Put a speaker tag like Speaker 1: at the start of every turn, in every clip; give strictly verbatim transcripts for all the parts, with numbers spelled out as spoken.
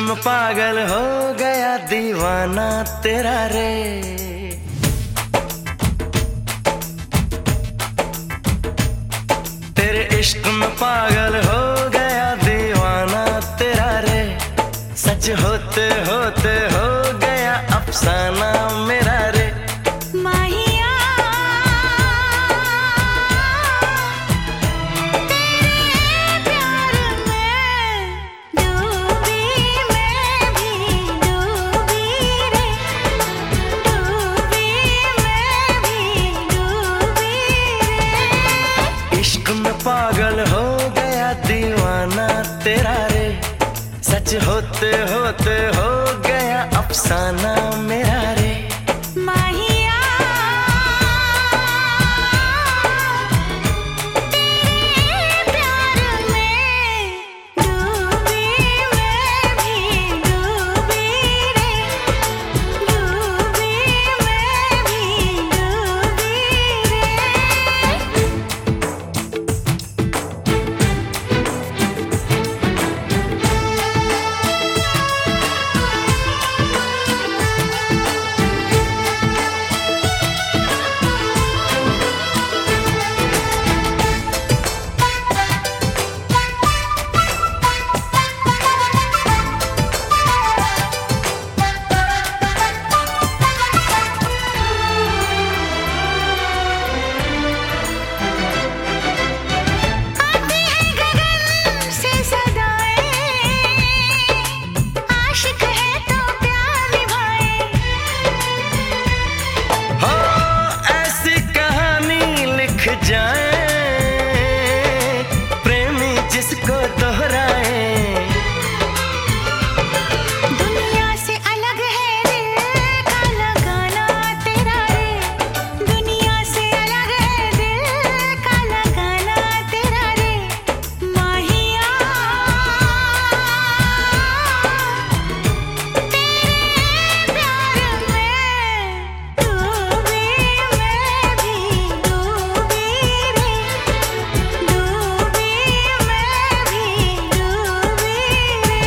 Speaker 1: में पागल हो गया दीवाना तेरा रे। तेरे इश्क में पागल हो गया दीवाना तेरा रे। सच होते होते हो गया अफसाना मेरा रे।
Speaker 2: माहिया तेरे प्यार में डूबी मैं भी डूबी रे। डूबी मैं भी डूबी रे।
Speaker 1: इश्क में पागल हो गया दीवाना तेरा रे। सच होते होते हो गया अफसाना मेरा रे।
Speaker 2: माहिया तेरे प्यार में डूबी मैं भी डूबी रे। डूबी मैं भी डूबी
Speaker 1: प्रेमी जिसको दोहराए।
Speaker 2: दुनिया से अलग है दिल का लगाना तेरा रे। दुनिया से अलग है दिल का लगाना तेरा रे। माहिया तेरे प्यार में डूबी मैं भी डूबी रे। डूबी मैं भी डूबी रे।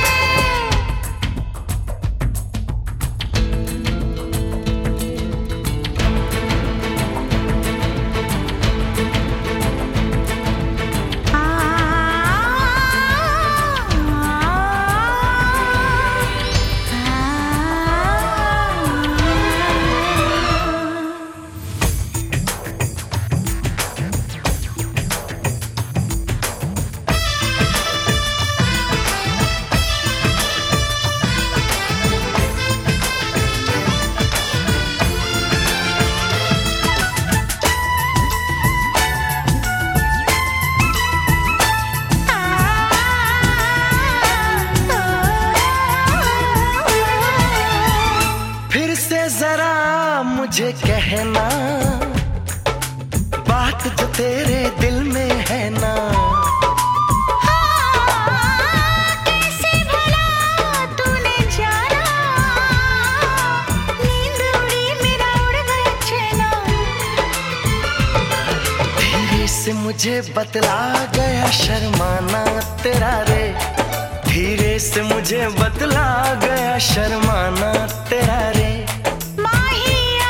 Speaker 1: फिर से जरा मुझे कहना बात जो तेरे दिल में है ना।
Speaker 2: कैसे भला तूने जाना। नींद उड़ी मेरा उड़ गया चैना।
Speaker 1: धीरे से मुझे बतला गया शर्माना तेरा रे। धीरे से मुझे बतला गया शर्माना तेरा रे।
Speaker 2: माहिया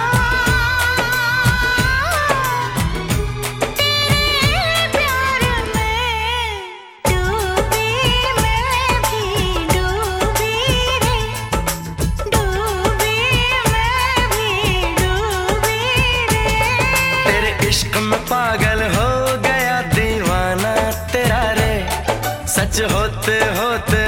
Speaker 2: तेरे प्यार में डूबी मैं भी डूबी रे। डूबी मैं भी डूबी रे।
Speaker 1: तेरे इश्क में पागल हो गया दीवाना तेरा रे। सच होते होते